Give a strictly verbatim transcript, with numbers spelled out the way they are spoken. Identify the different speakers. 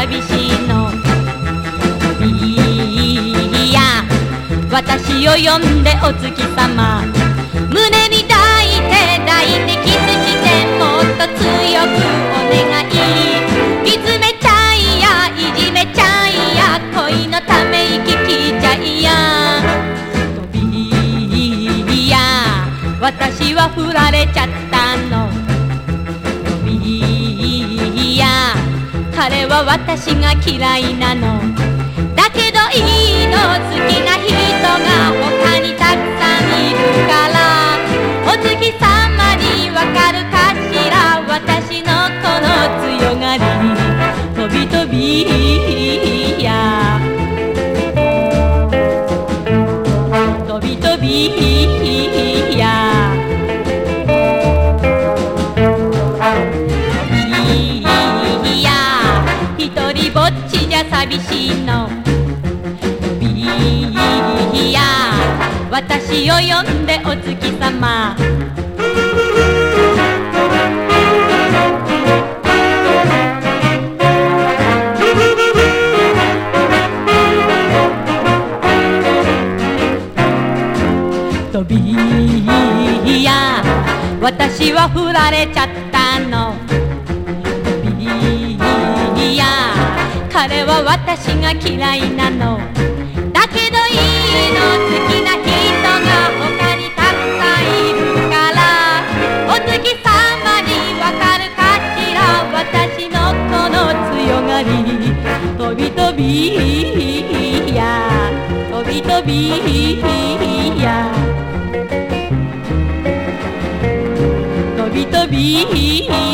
Speaker 1: 寂しいの。いや私を呼んでお月様、胸に抱いて抱いてキスしてもっと強くお願い。見つめちゃいやいじめちゃいや恋のため息聞いちゃいや。飛びや私は振られちゃったの。飛びや彼は私が嫌いなの。だけどいいの、好きな人が他にたくさんいるから。お月様にわかるかしら、私のこの強がり。飛び飛びや飛び飛びやいや一人ぼっちじゃ寂しいの。いや私を呼んでお月様、飛びや私は振られちゃったの。飛びや彼は私が嫌いなの。だけどいいの、好きな人が他にたくさんいるから。お月様にわかるかしら、私のこの強がり。飛び飛びや飛び飛びや飛び飛び